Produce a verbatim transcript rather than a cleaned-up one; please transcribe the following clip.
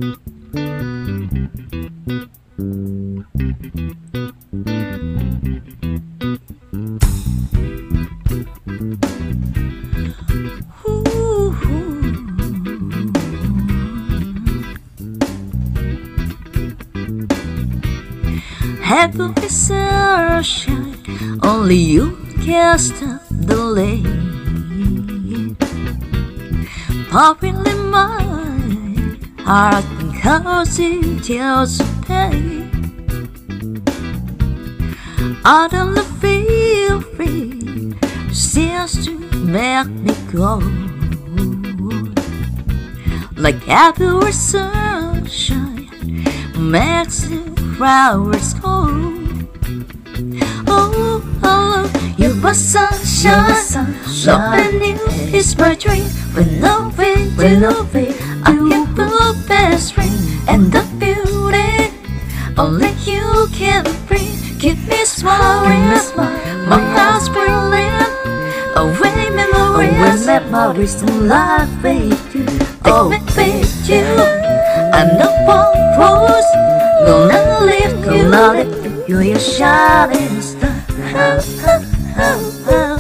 Heaven is sunshine, only you can stop the rain. Pouring in my heart and causing tears of pain. I don't feel free, seems to make me go. Like every sunshine makes the flowers go. Oh, oh, you were sunshine, loving you is my dream. But no way, no way, I can put best friend and the beauty only you can bring. Keep me smiling, my heart's brilliant. Away memories, away memories to life with you. Take me with you. I know what was gonna leave you. Gonna leave you, you're shining star. Oh, oh, oh, oh.